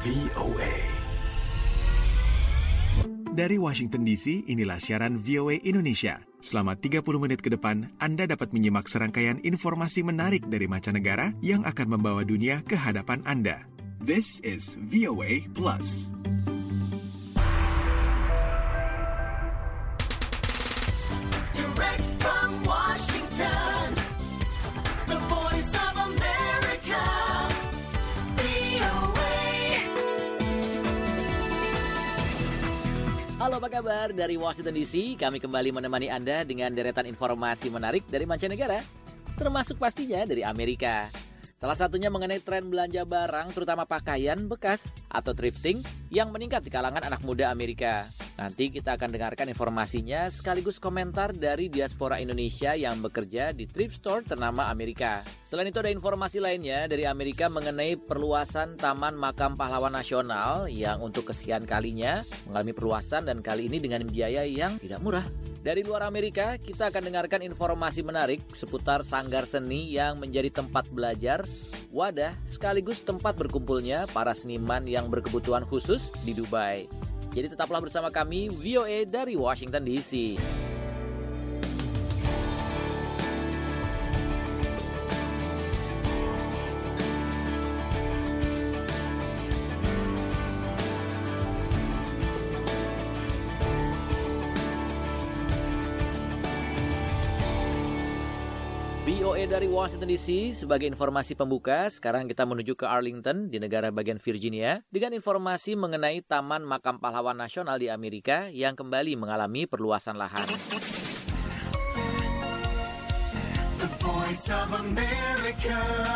VOA. Dari Washington DC, inilah siaran VOA Indonesia. Selama 30 menit ke depan, Anda dapat menyimak serangkaian informasi menarik dari mancanegara yang akan membawa dunia ke hadapan Anda. This is VOA Plus. Direct from Washington, the voice of America, VOA. Halo, apa kabar? Dari Washington DC, kami kembali menemani Anda dengan deretan informasi menarik dari mancanegara, termasuk pastinya dari Amerika. Salah satunya mengenai tren belanja barang, terutama pakaian bekas atau thrifting yang meningkat di kalangan anak muda Amerika. Nanti kita akan dengarkan informasinya sekaligus komentar dari diaspora Indonesia yang bekerja di thrift store ternama Amerika. Selain itu ada informasi lainnya dari Amerika mengenai perluasan Taman Makam Pahlawan Nasional yang untuk kesekian kalinya mengalami perluasan dan kali ini dengan biaya yang tidak murah. Dari luar Amerika, kita akan dengarkan informasi menarik seputar sanggar seni yang menjadi tempat belajar, wadah, sekaligus tempat berkumpulnya para seniman yang berkebutuhan khusus di Dubai. Jadi tetaplah bersama kami, VOA dari Washington DC. VOA dari Washington DC, sebagai informasi pembuka, sekarang kita menuju ke Arlington di negara bagian Virginia dengan informasi mengenai Taman Makam Pahlawan Nasional di Amerika yang kembali mengalami perluasan lahan. The voice of America,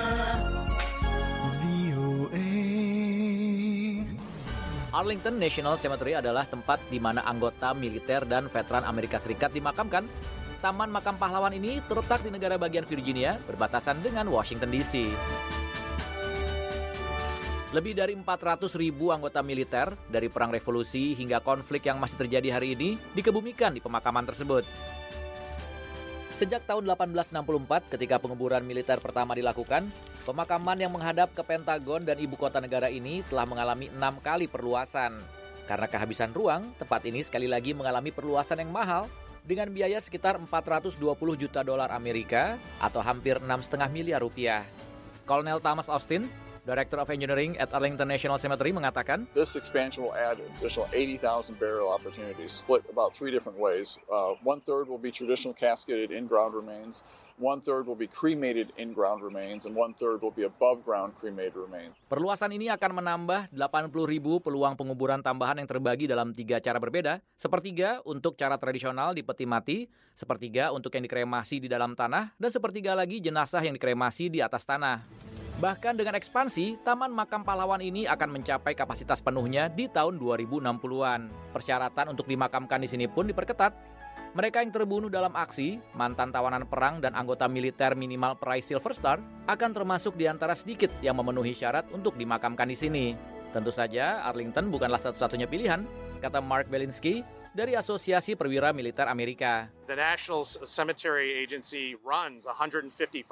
VOA. Arlington National Cemetery adalah tempat di mana anggota militer dan veteran Amerika Serikat dimakamkan. Taman Makam Pahlawan ini terletak di negara bagian Virginia, berbatasan dengan Washington DC. Lebih dari 400.000 anggota militer dari Perang Revolusi hingga konflik yang masih terjadi hari ini dikebumikan di pemakaman tersebut. Sejak tahun 1864 ketika penguburan militer pertama dilakukan, pemakaman yang menghadap ke Pentagon dan ibu kota negara ini telah mengalami 6 kali perluasan. Karena kehabisan ruang, tempat ini sekali lagi mengalami perluasan yang mahal dengan biaya sekitar 420 juta dolar Amerika atau hampir 6,5 miliar rupiah. Kolonel Thomas Austin, Director of Engineering at Arlington National Cemetery mengatakan, This expansion will add additional 80,000 burial opportunities, split about 3 different ways. 1/3 will be traditional casketed in-ground remains, 1/3 will be cremated in-ground remains, and 1/3 will be above-ground cremated remains. Perluasan ini akan menambah 80.000 peluang penguburan tambahan yang terbagi dalam 3 cara berbeda, sepertiga untuk cara tradisional di peti mati, sepertiga untuk yang dikremasi di dalam tanah, dan sepertiga lagi jenazah yang dikremasi di atas tanah. Bahkan dengan ekspansi, Taman Makam Pahlawan ini akan mencapai kapasitas penuhnya di tahun 2060-an. Persyaratan untuk dimakamkan di sini pun diperketat. Mereka yang terbunuh dalam aksi, mantan tawanan perang dan anggota militer minimal peraih Silver Star akan termasuk di antara sedikit yang memenuhi syarat untuk dimakamkan di sini. Tentu saja, Arlington bukanlah satu-satunya pilihan, kata Mark Belinsky dari Asosiasi Perwira Militer Amerika. The National Cemetery Agency runs 155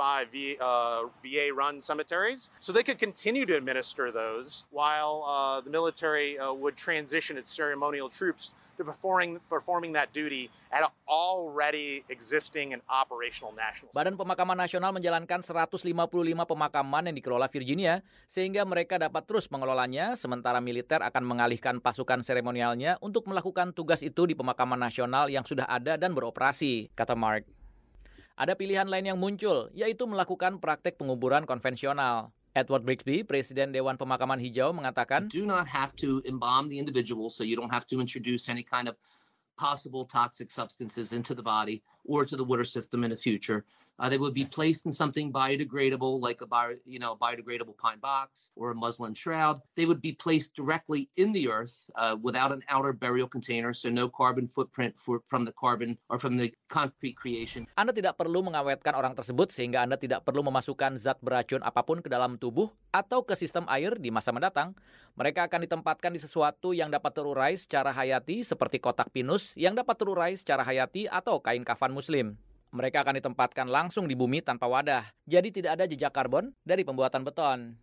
VA-run cemeteries, so they could continue to administer those while the military would transition its ceremonial troops to performing that duty at already existing and operational national. Badan Pemakaman Nasional menjalankan 155 pemakaman yang dikelola Virginia, sehingga mereka dapat terus mengelolanya, sementara militer akan mengalihkan pasukan seremonialnya untuk melakukan tugas itu di pemakaman nasional yang sudah ada dan beroperasi, kata Mark. Ada pilihan lain yang muncul, yaitu melakukan praktek penguburan konvensional. Edward Brixby, Presiden Dewan Pemakaman Hijau, mengatakan, Do not have to embalm the individual, so you don't have to introduce any kind of possible toxic substances into the body or to the water system in the future. They would be placed in something biodegradable, like a biodegradable pine box or a muslin shroud. They would be placed directly in the earth without an outer burial container, so no carbon footprint from the carbon or from the concrete creation. Anda tidak perlu mengawetkan orang tersebut sehingga Anda tidak perlu memasukkan zat beracun apapun ke dalam tubuh atau ke sistem air di masa mendatang. Mereka akan ditempatkan di sesuatu yang dapat terurai secara hayati seperti kotak pinus yang dapat terurai secara hayati atau kain kafan muslim. Mereka akan ditempatkan langsung di bumi tanpa wadah, jadi tidak ada jejak karbon dari pembuatan beton.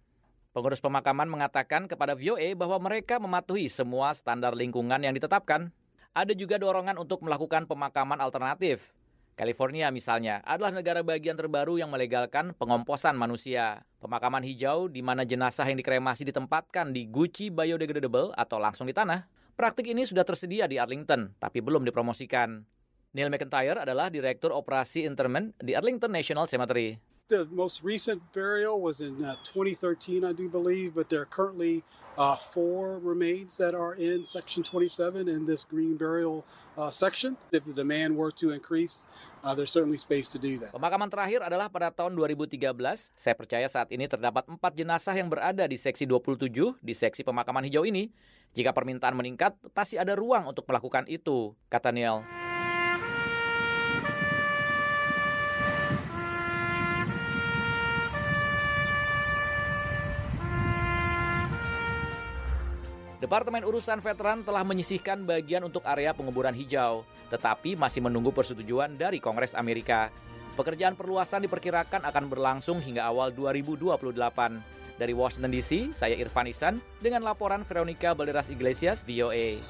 Pengurus pemakaman mengatakan kepada VOA bahwa mereka mematuhi semua standar lingkungan yang ditetapkan. Ada juga dorongan untuk melakukan pemakaman alternatif. California misalnya adalah negara bagian terbaru yang melegalkan pengomposan manusia. Pemakaman hijau di mana jenazah yang dikremasi ditempatkan di guci biodegradable atau langsung di tanah. Praktik ini sudah tersedia di Arlington, tapi belum dipromosikan. Neil McIntyre adalah Direktur Operasi Interment di Arlington National Cemetery. The most recent burial was in 2013, I do believe, but there are currently 4 remains that are in Section 27 in this green burial section. If the demand were to increase, there's certainly space to do that. Pemakaman terakhir adalah pada tahun 2013. Saya percaya saat ini terdapat 4 jenazah yang berada di seksi 27 di seksi pemakaman hijau ini. Jika permintaan meningkat, pasti ada ruang untuk melakukan itu, kata Neil. Departemen Urusan Veteran telah menyisihkan bagian untuk area penguburan hijau, tetapi masih menunggu persetujuan dari Kongres Amerika. Pekerjaan perluasan diperkirakan akan berlangsung hingga awal 2028. Dari Washington DC, saya Irfan Ihsan dengan laporan Veronica Balderas Iglesias, VOA.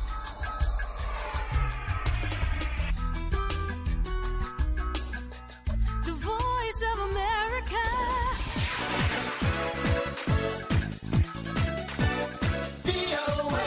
The Voice of America. VOA.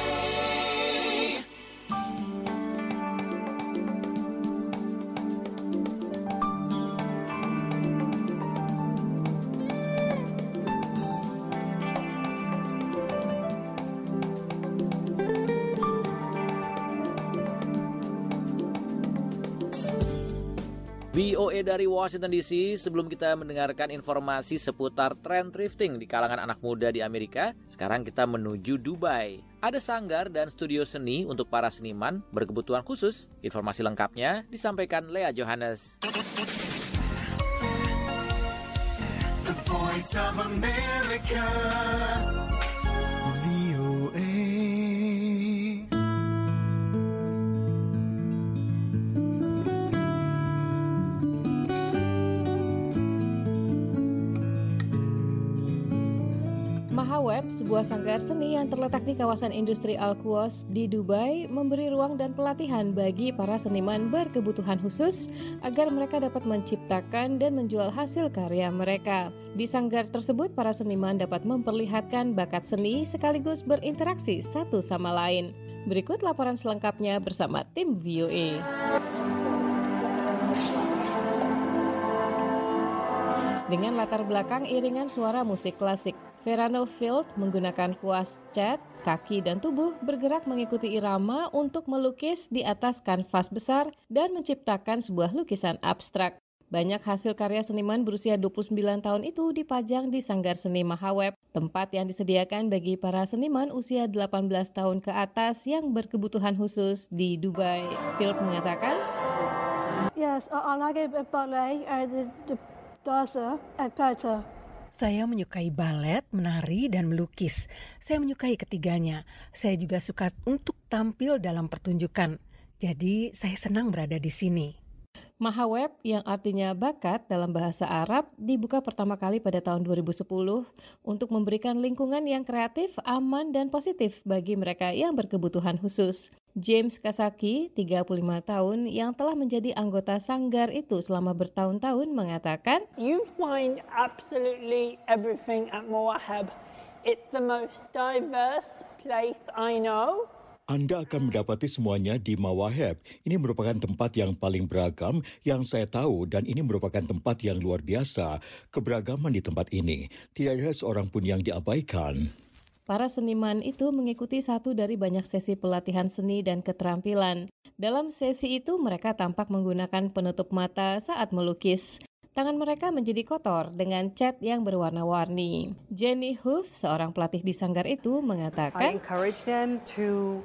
VOA dari Washington DC. Sebelum kita mendengarkan informasi seputar tren thrifting di kalangan anak muda di Amerika, sekarang kita menuju Dubai. Ada sanggar dan studio seni untuk para seniman berkebutuhan khusus. Informasi lengkapnya disampaikan Lea Johannes. The Voice of America. VOA. Mahaweb, sebuah sanggar seni yang terletak di kawasan industri Al-Quoz di Dubai, memberi ruang dan pelatihan bagi para seniman berkebutuhan khusus agar mereka dapat menciptakan dan menjual hasil karya mereka. Di sanggar tersebut, para seniman dapat memperlihatkan bakat seni sekaligus berinteraksi satu sama lain. Berikut laporan selengkapnya bersama tim VOA. Dengan latar belakang iringan suara musik klasik, Verano Field menggunakan kuas cat, kaki dan tubuh bergerak mengikuti irama untuk melukis di atas kanvas besar dan menciptakan sebuah lukisan abstrak. Banyak hasil karya seniman berusia 29 tahun itu dipajang di Sanggar Seni Mahaweb, tempat yang disediakan bagi para seniman usia 18 tahun ke atas yang berkebutuhan khusus di Dubai. Field mengatakan, Yes, I like ballet and the dancer and painter. Saya menyukai balet, menari, dan melukis. Saya menyukai ketiganya. Saya juga suka untuk tampil dalam pertunjukan. Jadi, saya senang berada di sini. Mahaweb, yang artinya bakat dalam bahasa Arab, dibuka pertama kali pada tahun 2010 untuk memberikan lingkungan yang kreatif, aman, dan positif bagi mereka yang berkebutuhan khusus. James Kasaki, 35 tahun, yang telah menjadi anggota sanggar itu selama bertahun-tahun, mengatakan, You find absolutely everything at Mawahib. It's the most diverse place I know. Anda akan mendapati semuanya di Mawahib. Ini merupakan tempat yang paling beragam yang saya tahu dan ini merupakan tempat yang luar biasa. Keberagaman di tempat ini. Tidak ada seorang pun yang diabaikan. Para seniman itu mengikuti satu dari banyak sesi pelatihan seni dan keterampilan. Dalam sesi itu mereka tampak menggunakan penutup mata saat melukis. Tangan mereka menjadi kotor dengan cat yang berwarna-warni. Jenny Hoof, seorang pelatih di sanggar itu, mengatakan, I encourage them to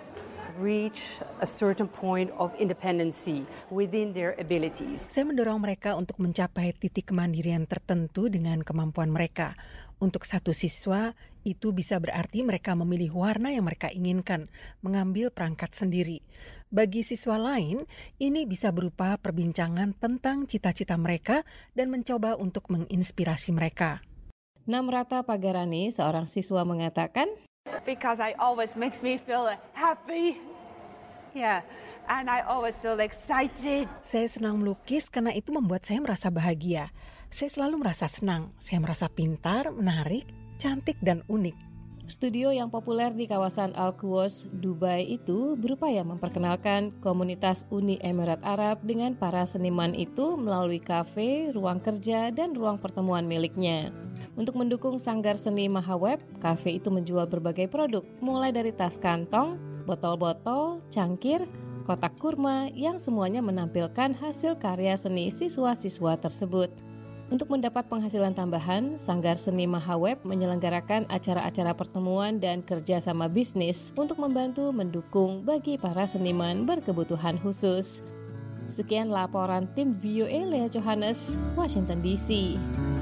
reach a certain point of independency within their abilities. Saya mendorong mereka untuk mencapai titik kemandirian tertentu dengan kemampuan mereka. Untuk satu siswa, itu bisa berarti mereka memilih warna yang mereka inginkan, mengambil perangkat sendiri. Bagi siswa lain, ini bisa berupa perbincangan tentang cita-cita mereka dan mencoba untuk menginspirasi mereka. Namrata Pagarani, seorang siswa mengatakan, Because I always makes me feel happy. Yeah, and I always feel excited. Saya senang melukis karena itu membuat saya merasa bahagia. Saya selalu merasa senang. Saya merasa pintar, menarik, cantik, dan unik. Studio yang populer di kawasan Al-Quoz, Dubai itu berupaya memperkenalkan komunitas Uni Emirat Arab dengan para seniman itu melalui kafe, ruang kerja, dan ruang pertemuan miliknya. Untuk mendukung Sanggar Seni Mahaweb, kafe itu menjual berbagai produk, mulai dari tas kantong, botol-botol, cangkir, kotak kurma yang semuanya menampilkan hasil karya seni siswa-siswa tersebut. Untuk mendapat penghasilan tambahan, Sanggar Seni Mahaweb menyelenggarakan acara-acara pertemuan dan kerjasama bisnis untuk membantu mendukung bagi para seniman berkebutuhan khusus. Sekian laporan tim VOA Lea Johannes, Washington DC.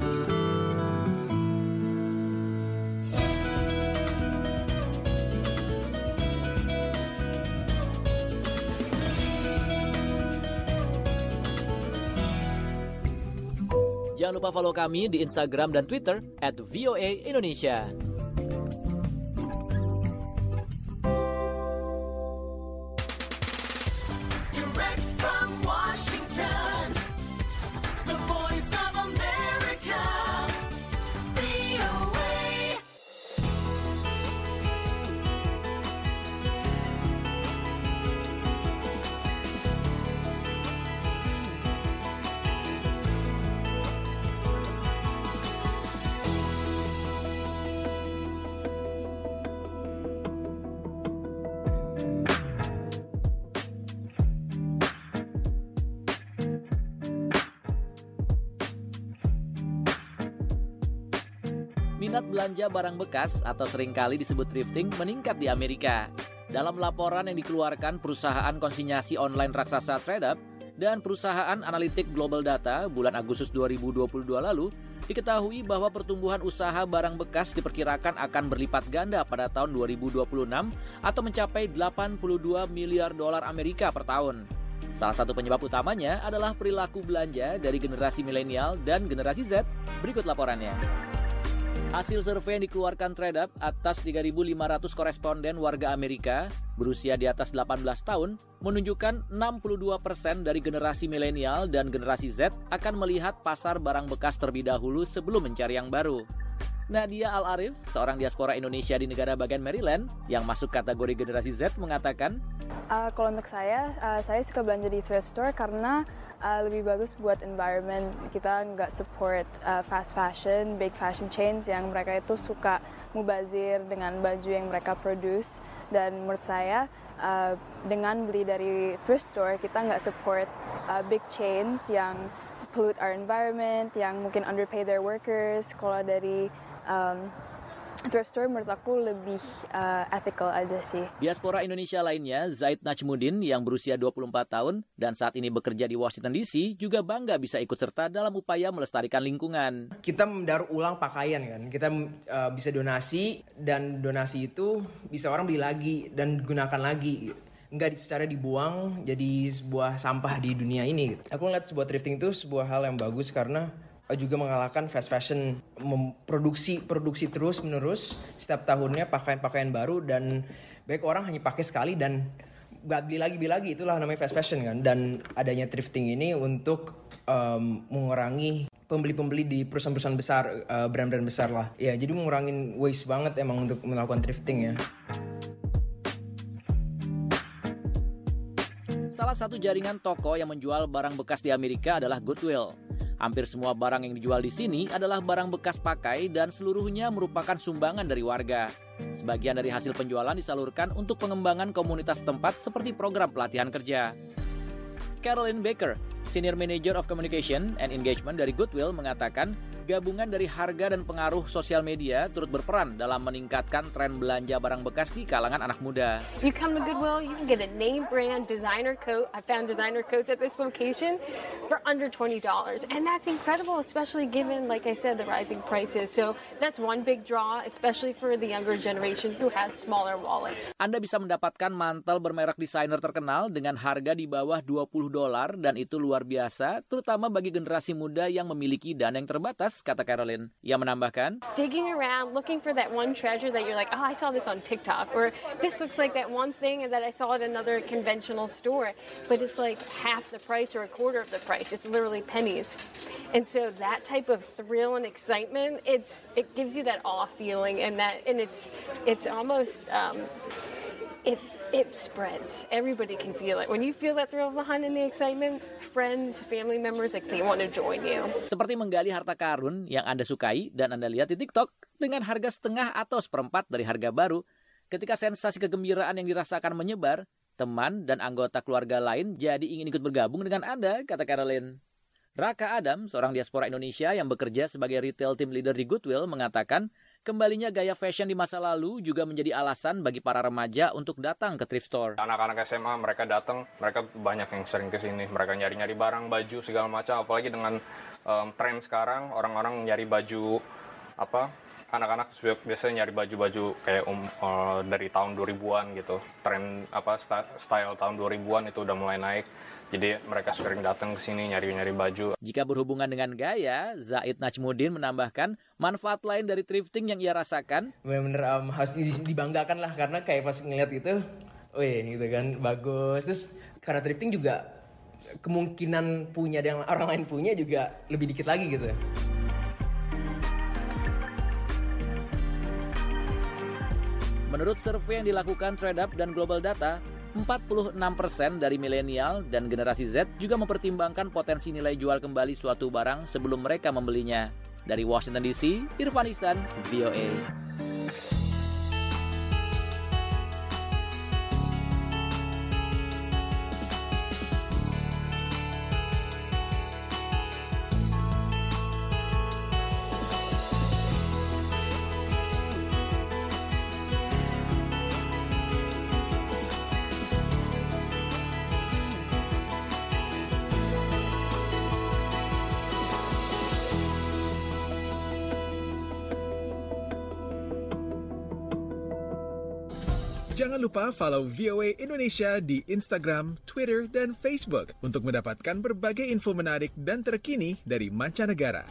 Jangan lupa follow kami di Instagram dan Twitter @VOA_Indonesia. Direct from Washington, the voice of America, VOA. Minat belanja barang bekas atau seringkali disebut thrifting meningkat di Amerika. Dalam laporan yang dikeluarkan perusahaan konsinyasi online raksasa TradeUp dan perusahaan analitik Global Data bulan Agustus 2022 lalu, diketahui bahwa pertumbuhan usaha barang bekas diperkirakan akan berlipat ganda pada tahun 2026 atau mencapai 82 miliar dolar Amerika per tahun. Salah satu penyebab utamanya adalah perilaku belanja dari generasi milenial dan generasi Z. Berikut laporannya. Hasil survei yang dikeluarkan TradeUp atas 3.500 koresponden warga Amerika berusia di atas 18 tahun menunjukkan 62% dari generasi milenial dan generasi Z akan melihat pasar barang bekas terlebih dahulu sebelum mencari yang baru. Nadia Al-Arif, seorang diaspora Indonesia di negara bagian Maryland yang masuk kategori generasi Z, mengatakan, kalau untuk saya suka belanja di thrift store karena lebih bagus buat environment. Kita nggak support fast fashion, big fashion chains yang mereka itu suka mubazir dengan baju yang mereka produce. Dan menurut saya dengan beli dari thrift store kita nggak support big chains yang pollute our environment, yang mungkin underpay their workers. Kalau dari thrift store menurut aku lebih ethical aja sih. Diaspora Indonesia lainnya, Zaid Najmudin yang berusia 24 tahun dan saat ini bekerja di Washington DC juga bangga bisa ikut serta dalam upaya melestarikan lingkungan. Kita mendaur ulang pakaian kan, kita bisa donasi dan donasi itu bisa orang beli lagi dan gunakan lagi. Nggak secara dibuang jadi sebuah sampah di dunia ini. Aku ngeliat sebuah thrifting itu sebuah hal yang bagus karena juga mengalahkan fast fashion, memproduksi terus menerus setiap tahunnya pakaian baru dan banyak orang hanya pakai sekali dan nggak beli lagi, itulah namanya fast fashion kan. Dan adanya thrifting ini untuk mengurangi pembeli di perusahaan-perusahaan besar, brand-brand besar lah ya, jadi mengurangin waste banget emang untuk melakukan thrifting ya. Salah satu jaringan toko yang menjual barang bekas di Amerika adalah Goodwill. Hampir semua barang yang dijual di sini adalah barang bekas pakai dan seluruhnya merupakan sumbangan dari warga. Sebagian dari hasil penjualan disalurkan untuk pengembangan komunitas tempat seperti program pelatihan kerja. Caroline Baker, Senior Manager of Communication and Engagement dari Goodwill, mengatakan gabungan dari harga dan pengaruh sosial media turut berperan dalam meningkatkan tren belanja barang bekas di kalangan anak muda. You come to Goodwill, you can get a name brand designer coat. I found designer coats at this location for under $20. And that's incredible, especially given, like I said, the rising prices. So that's one big draw, especially for the younger generation who has smaller wallets. Anda bisa mendapatkan mantel bermerek desainer terkenal dengan harga di bawah $20 dan itu luar biasa, terutama bagi generasi muda yang memiliki dana yang terbatas Plus, kata Caroline. Ia menambahkan, digging around, looking for that one treasure that you're like, oh, I saw this on TikTok, or this looks like that one thing that I saw at another conventional store, but it's like half the price or a quarter of the price. It's literally pennies. And so that type of thrill and excitement, it gives you that awe feeling, and it's almost it spreads. Everybody can feel it. When you feel that thrill of the hunt and the excitement, friends, family members, like they want to join you. Seperti menggali harta karun yang Anda sukai dan Anda lihat di TikTok dengan harga setengah atau seperempat dari harga baru, ketika sensasi kegembiraan yang dirasakan menyebar, teman dan anggota keluarga lain jadi ingin ikut bergabung dengan Anda, kata Caroline. Raka Adam, seorang diaspora Indonesia yang bekerja sebagai retail team leader di Goodwill, mengatakan kembalinya gaya fashion di masa lalu juga menjadi alasan bagi para remaja untuk datang ke thrift store. Anak-anak SMA mereka datang, mereka banyak yang sering ke sini. Mereka nyari-nyari barang, baju segala macam. Apalagi dengan tren sekarang, orang-orang nyari baju anak-anak biasanya nyari baju-baju kayak dari tahun 2000-an gitu. Tren style tahun 2000-an itu udah mulai naik. Jadi mereka sering datang ke sini nyari-nyari baju. Jika berhubungan dengan gaya, Zaid Najmuddin menambahkan manfaat lain dari thrifting yang ia rasakan. Benar-benar harus dibanggakan lah, karena kayak pas ngeliat itu, gitu kan, bagus. Terus karena thrifting juga kemungkinan punya yang orang lain punya juga lebih dikit lagi gitu. Menurut survei yang dilakukan TradeUp dan Global Data, 46% dari milenial dan generasi Z juga mempertimbangkan potensi nilai jual kembali suatu barang sebelum mereka membelinya. Dari Washington DC, Irfan Ihsan, VOA. Jangan lupa follow VOA Indonesia di Instagram, Twitter, dan Facebook untuk mendapatkan berbagai info menarik dan terkini dari mancanegara.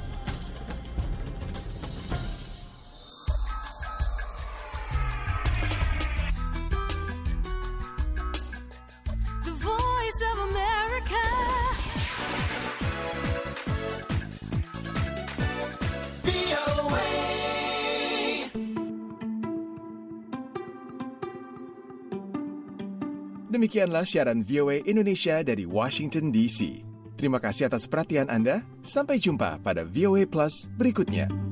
The Voice of America. VOA. Demikianlah siaran VOA Indonesia dari Washington DC. Terima kasih atas perhatian Anda. Sampai jumpa pada VOA Plus berikutnya.